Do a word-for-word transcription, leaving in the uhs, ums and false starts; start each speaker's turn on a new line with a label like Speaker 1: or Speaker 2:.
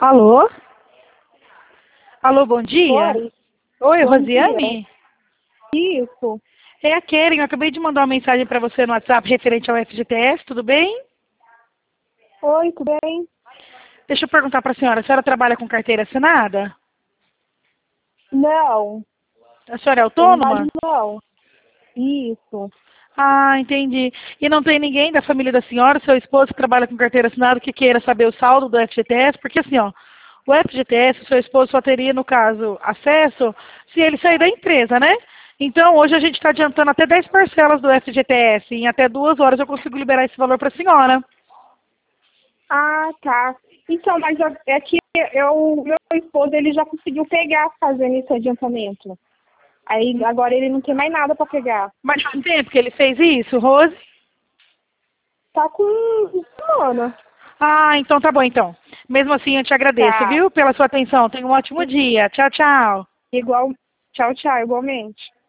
Speaker 1: Alô? Alô, bom dia?
Speaker 2: Oi,
Speaker 1: Oi,
Speaker 2: bom
Speaker 1: Rosiane?
Speaker 2: dia. Isso.
Speaker 1: É a Keren, eu acabei de mandar uma mensagem para você no WhatsApp referente ao F G T S, tudo bem?
Speaker 2: Oi, tudo bem?
Speaker 1: Deixa eu perguntar para a senhora, a senhora trabalha com carteira assinada?
Speaker 2: Não,
Speaker 1: A senhora é
Speaker 2: eu trabalho
Speaker 1: autônoma?
Speaker 2: não. Isso.
Speaker 1: Ah, entendi. E não tem ninguém da família da senhora, seu esposo que trabalha com carteira assinada, que queira saber o saldo do F G T S? Porque assim, ó, o F G T S, o seu esposo só teria, no caso, acesso se ele sair da empresa, né? Então, hoje a gente está adiantando até dez parcelas do F G T S. Em até duas horas eu consigo liberar esse valor para a senhora.
Speaker 2: Ah, tá. Então, mas eu- é que eu, meu esposo, ele já conseguiu pegar fazendo esse adiantamento. Aí, agora ele não tem mais nada para pegar.
Speaker 1: Mas faz tempo que ele fez isso, Rose?
Speaker 2: Tá com uma semana.
Speaker 1: Ah, então tá bom, então. Mesmo assim, eu te agradeço,
Speaker 2: Tá.
Speaker 1: viu, pela sua atenção. Tenha um ótimo dia. Tchau, tchau.
Speaker 2: Igual. Tchau, tchau, igualmente.